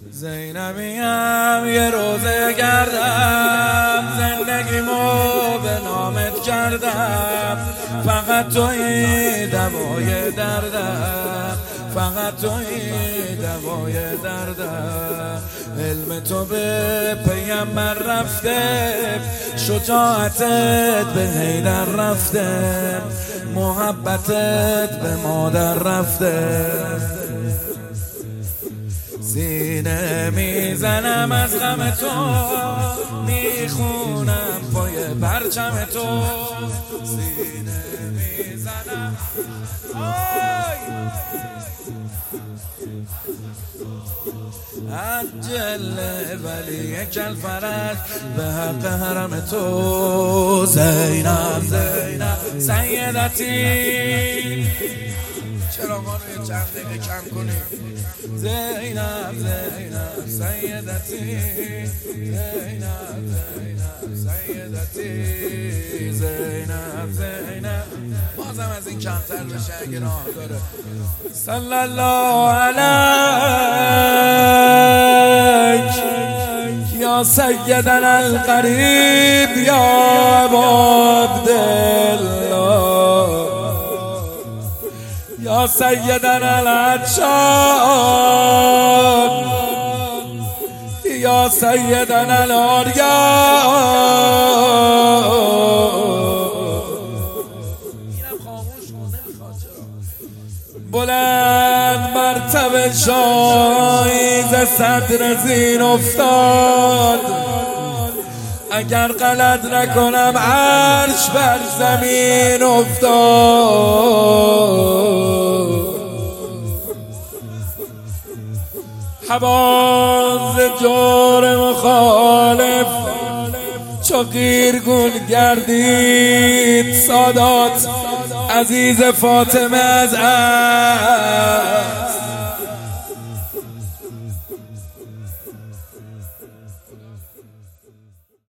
زینبیم یه روزه کردم، زندگیمو به نامت کردم. فقط توی دوای دردم، فقط توی دوای دردم. علم تو به پیامبر رفته، شجاعتت به حیدر رفته، محبتت به مادر رفته. سینه میزنم از غم تو، میخونم پای پرچم تو. سینه میزنم عجل ولی کل فرج به حق حرم تو. زینب زینب سیدتی، چرا ما رو یه چند دقیقه کم کنیم؟ زینب زینب سیدتی، زینب زینب سیدتی، زینب زینب. بازم از این کمتر بشه اگه راه داره. صلی الله علیک یا سیدنا القریب یا ابا عبدالله، یا سیدنا العطشان، یا سیدنا العریان. بلند مرتبه شاهی ز صدر زین افتاد، اگر غلط نکنم عرش بر زمین افتاد. حواز جور مخالف چو قیرگون گردید، سادات عزیز فاطمه از عصر.